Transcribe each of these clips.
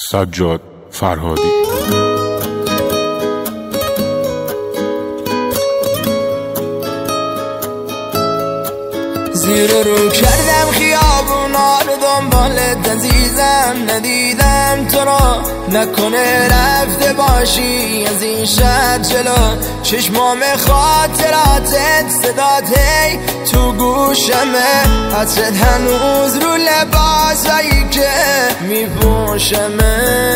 سجاد فرهادی. زیر رو کردم خیابونا رو دنبالت عزیزم، ندیدم تو را، نکنه رفته باشی از این شهر جلو. چشمام خاطراتت صدات هی تو گوشمه، عطرت هنوز رو لباسایی که میپوشمه.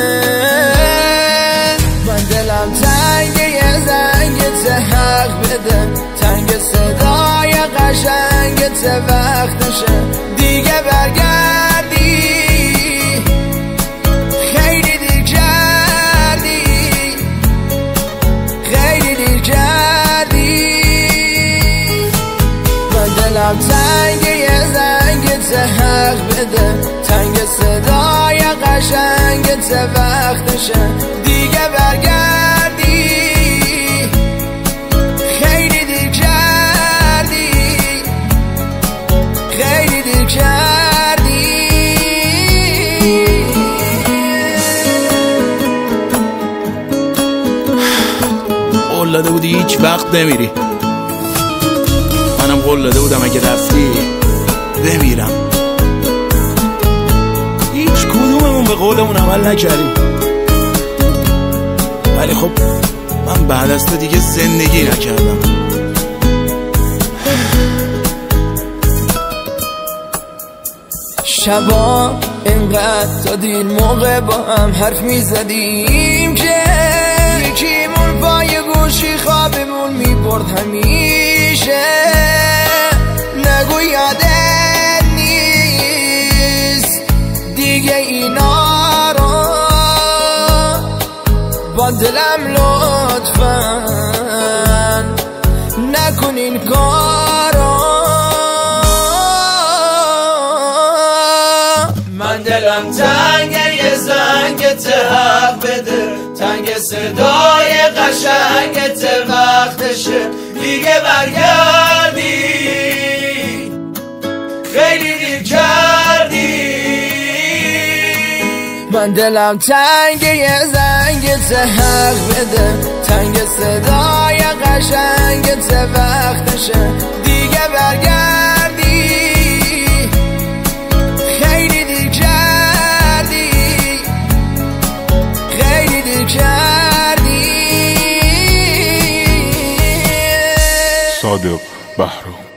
من دلم تنگه یه زنگت حق بده، تنگ صدای قشنگت وقتشه دیگه برگردی. خیلی دیر کردی، خیلی دیر کردی. من دلم تنگه یه زنگت حق بده، تنگ صدای قشنگت وقتشه دیگه برگردی. خیلی دیر کردی، خیلی دیر کردی. قول داده بودی هیچ وقت نمیری، منم قول داده بودم اگه رفتی بمیرم. هیچ کدوممون به قولمون عمل نکردیم، ولی خب من بعد از تو دیگه زندگی نکردم. شبا اینقدر تا دیر موقع با هم حرف میزدیم که یکیمون پای گوشی خوابمون میبرد همیشه. نگو یادت نیست دیگه اینا رو، با دلم لطفاً نکن این کارو. من دلم تنگه یه زنگت حق بده، تنگ صدای قشنگت وقتشه دیگه برگردی. خیلی دیر کردی. من دلم تنگه یه زنگت حق بده، تنگ صدای قشنگت وقتشه دیگه برگردی. خیلی دیر کردی، خیلی دیر کردی. صادق بهرام.